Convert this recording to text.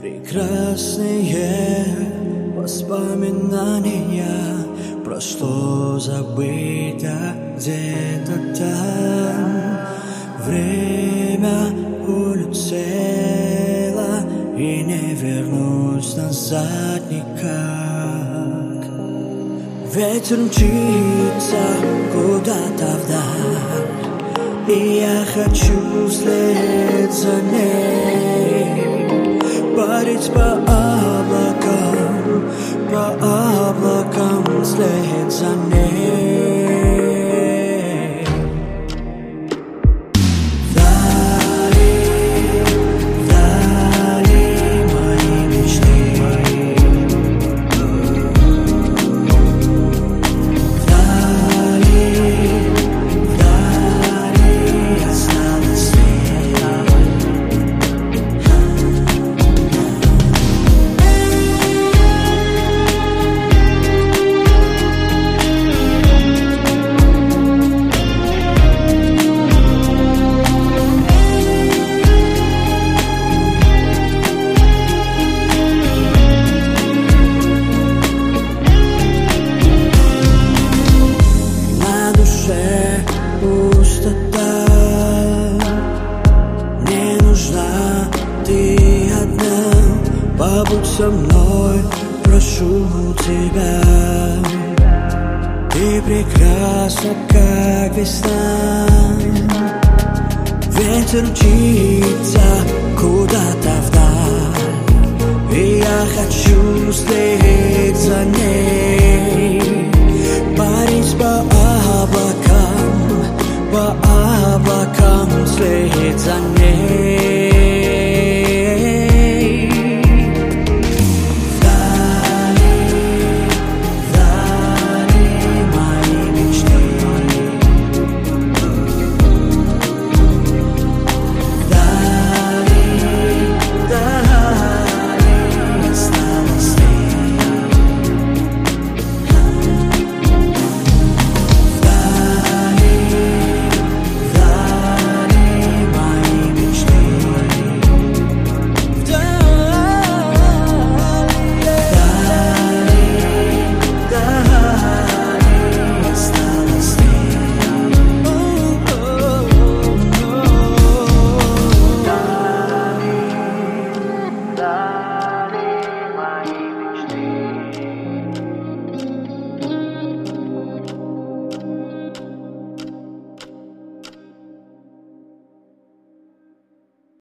Прекрасные воспоминания. Прошло, забыто где-то там. Время улетело, и не вернусь назад никак. Ветер мчится куда-то вдаль, и я хочу вслед за ней парить по облакам вслед за ней. Пустота, не нужна ты одна. Побудь со мной, прошу тебя. Ты прекрасна, как весна. Ветер мчится куда-то вдаль, и я хочу вслед за ней парить по облакам вслед за ней.